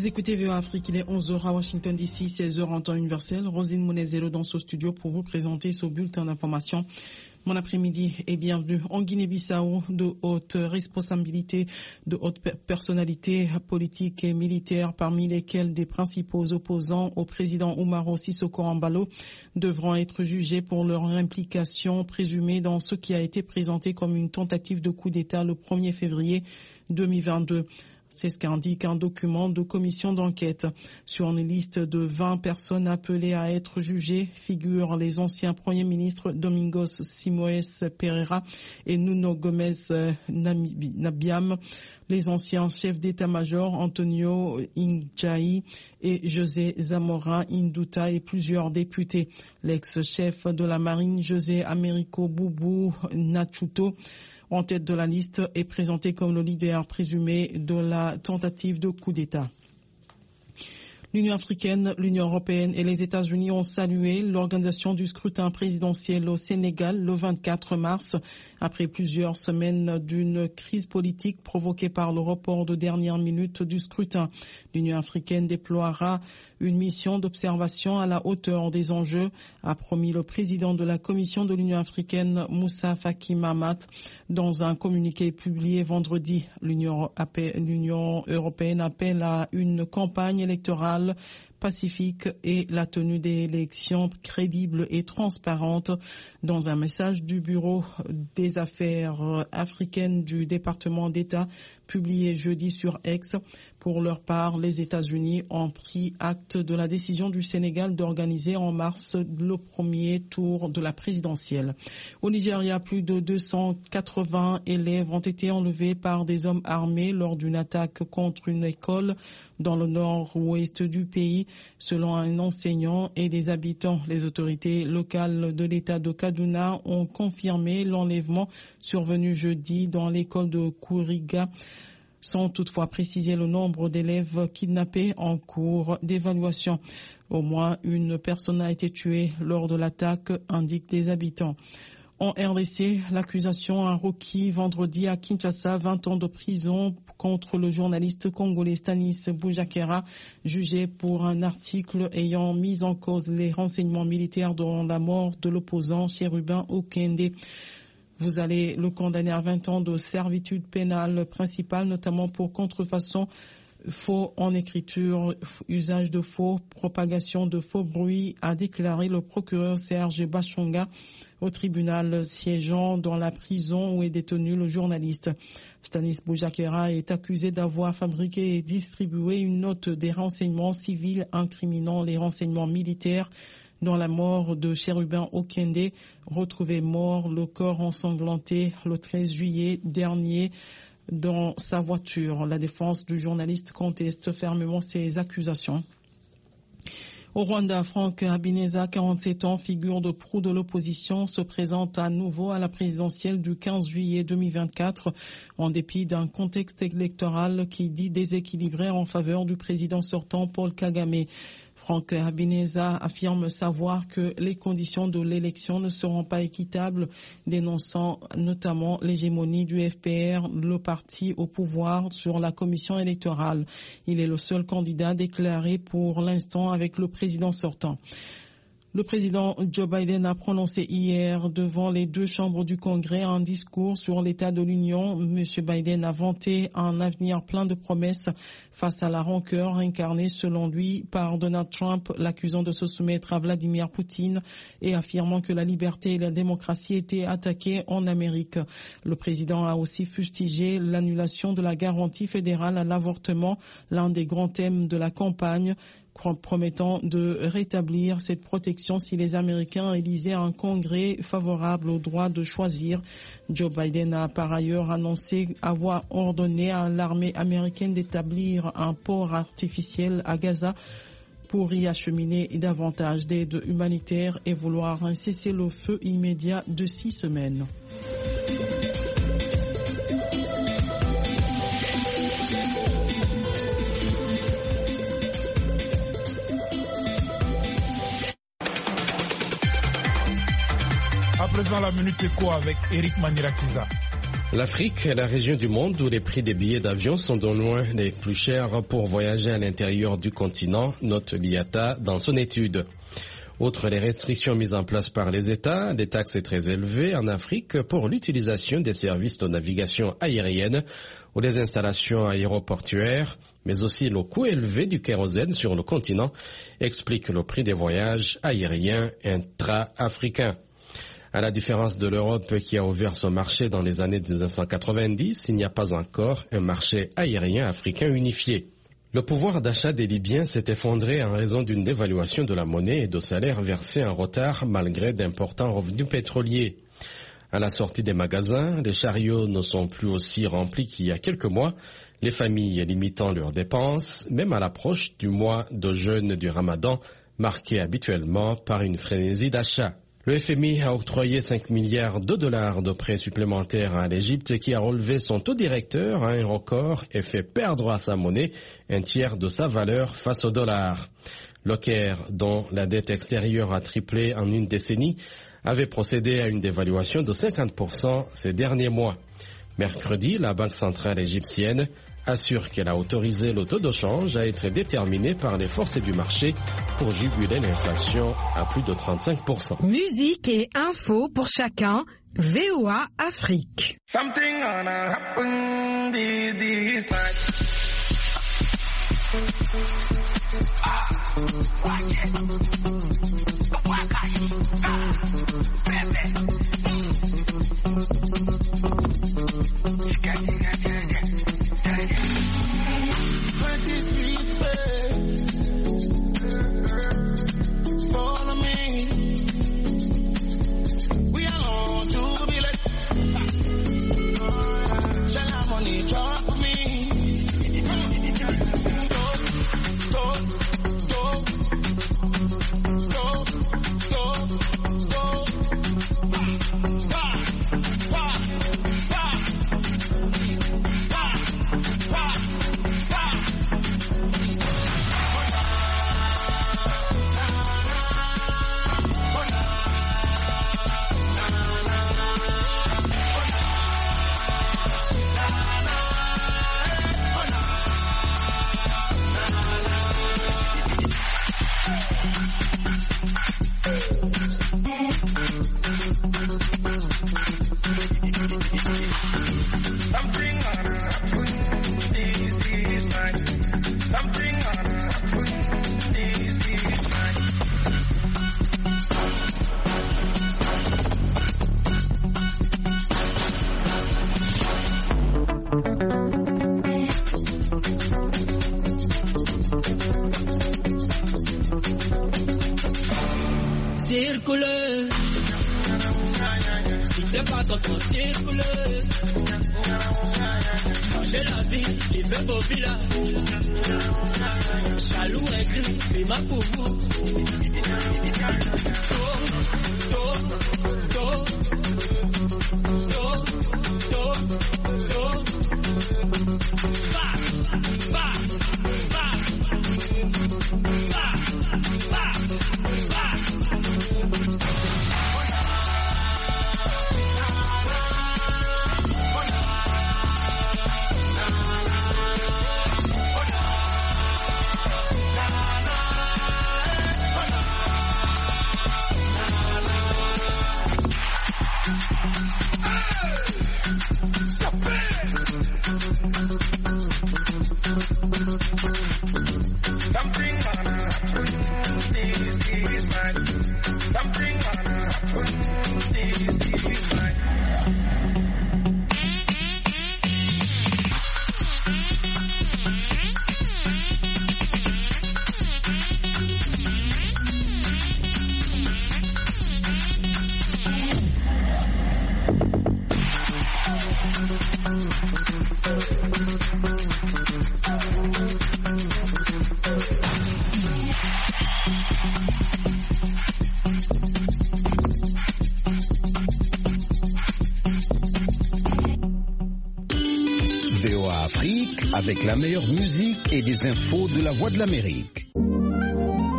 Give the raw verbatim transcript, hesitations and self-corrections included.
Vous écoutez V O A Afrique, il est onze heures à Washington D C, seize heures en temps universel. Rosine Monezero dans ce studio pour vous présenter ce bulletin d'information. Bon après-midi et bienvenue. En Guinée-Bissau, de hautes responsabilités, de hautes personnalités politiques et militaires, parmi lesquelles des principaux opposants au président Umaro Sissoko Embalo, devront être jugés pour leur implication présumée dans ce qui a été présenté comme une tentative de coup d'État le premier février deux mille vingt-deux. C'est ce qu'indique un document de commission d'enquête. Sur une liste de vingt personnes appelées à être jugées figurent les anciens premiers ministres Domingos Simoes Pereira et Nuno Gomes Nabiam, les anciens chefs d'état-major Antonio Injaï et José Zamora Induta et plusieurs députés. L'ex-chef de la marine José Américo Boubou Nachuto, en tête de la liste, est présenté comme le leader présumé de la tentative de coup d'État. L'Union africaine, l'Union européenne et les États-Unis ont salué l'organisation du scrutin présidentiel au Sénégal le vingt-quatre mars, après plusieurs semaines d'une crise politique provoquée par le report de dernière minute du scrutin. L'Union africaine déploiera une mission d'observation à la hauteur des enjeux, a promis le président de la Commission de l'Union africaine, Moussa Faki Mahamat, dans un communiqué publié vendredi. L'Union européenne appelle à une campagne électorale pacifique et la tenue d'élections crédibles et transparentes. Dans un message du Bureau des affaires africaines du département d'État publié jeudi sur X, pour leur part, les États-Unis ont pris acte de la décision du Sénégal d'organiser en mars le premier tour de la présidentielle. Au Nigeria, plus de deux cent quatre-vingts élèves ont été enlevés par des hommes armés lors d'une attaque contre une école dans le nord-ouest du pays, selon un enseignant et des habitants. Les autorités locales de l'État de Kaduna ont confirmé l'enlèvement survenu jeudi dans l'école de Kuriga, sans toutefois préciser le nombre d'élèves kidnappés en cours d'évaluation. Au moins une personne a été tuée lors de l'attaque, indiquent des habitants. En R D C, l'accusation a requis vendredi à Kinshasa vingt ans de prison contre le journaliste congolais Stanis Boujakera, jugé pour un article ayant mis en cause les renseignements militaires dans la mort de l'opposant Chérubin Okende. Vous allez le condamner à vingt ans de servitude pénale principale, notamment pour contrefaçon, faux en écriture, usage de faux, propagation de faux bruits, a déclaré le procureur Serge Bachonga au tribunal siégeant dans la prison où est détenu le journaliste. Stanis Boujakera est accusé d'avoir fabriqué et distribué une note des renseignements civils incriminant les renseignements militaires dans la mort de Chérubin Okende, retrouvé mort, le corps ensanglanté le treize juillet dernier dans sa voiture. La défense du journaliste conteste fermement ces accusations. Au Rwanda, Franck Habineza, quarante-sept ans, figure de proue de l'opposition, se présente à nouveau à la présidentielle du quinze juillet deux mille vingt-quatre, en dépit d'un contexte électoral qui dit déséquilibré en faveur du président sortant Paul Kagame. Franck Habineza affirme savoir que les conditions de l'élection ne seront pas équitables, dénonçant notamment l'hégémonie du F P R, le parti au pouvoir, sur la commission électorale. Il est le seul candidat déclaré pour l'instant avec le président sortant. Le président Joe Biden a prononcé hier devant les deux chambres du Congrès un discours sur l'état de l'Union. Monsieur Biden a vanté un avenir plein de promesses face à la rancœur incarnée selon lui par Donald Trump, l'accusant de se soumettre à Vladimir Poutine et affirmant que la liberté et la démocratie étaient attaquées en Amérique. Le président a aussi fustigé l'annulation de la garantie fédérale à l'avortement, l'un des grands thèmes de la campagne, promettant de rétablir cette protection si les Américains élisaient un congrès favorable au droit de choisir. Joe Biden a par ailleurs annoncé avoir ordonné à l'armée américaine d'établir un port artificiel à Gaza pour y acheminer davantage d'aide humanitaire et vouloir un cessez-le-feu immédiat de six semaines. À présent, la Minute Éco avec Eric Manirakiza. L'Afrique est la région du monde où les prix des billets d'avion sont de loin les plus chers pour voyager à l'intérieur du continent, note l'I A T A dans son étude. Outre les restrictions mises en place par les États, les taxes sont très élevées en Afrique pour l'utilisation des services de navigation aérienne ou des installations aéroportuaires, mais aussi le coût élevé du kérosène sur le continent explique le prix des voyages aériens intra-africains. À la différence de l'Europe qui a ouvert son marché dans les années mille neuf cent quatre-vingt-dix, il n'y a pas encore un marché aérien africain unifié. Le pouvoir d'achat des Libyens s'est effondré en raison d'une dévaluation de la monnaie et de salaires versés en retard malgré d'importants revenus pétroliers. À la sortie des magasins, les chariots ne sont plus aussi remplis qu'il y a quelques mois, les familles limitant leurs dépenses, même à l'approche du mois de jeûne du Ramadan, marqué habituellement par une frénésie d'achat. Le F M I a octroyé cinq milliards de dollars de prêts supplémentaires à l'Égypte qui a relevé son taux directeur à un record et fait perdre à sa monnaie un tiers de sa valeur face au dollar. Le Caire, dont la dette extérieure a triplé en une décennie, avait procédé à une dévaluation de cinquante pour cent ces derniers mois. Mercredi, la Banque centrale égyptienne assure qu'elle a autorisé le taux de change à être déterminé par les forces du marché pour juguler l'inflation à plus de trente-cinq pour cent. Musique et info pour chacun, V O A Afrique. Something gonna happen this, this night. Ah, watch it. Ah, baby. Circule, si t'es pas content, circule. Changer la vie, il fait beau village. Jaloux et gris, il m'a pour vous. Do, do, do, do, do, do. Ba, ba, ba, ba, ba, ba. V O A Afrique avec la meilleure musique et des infos de la Voix de l'Amérique.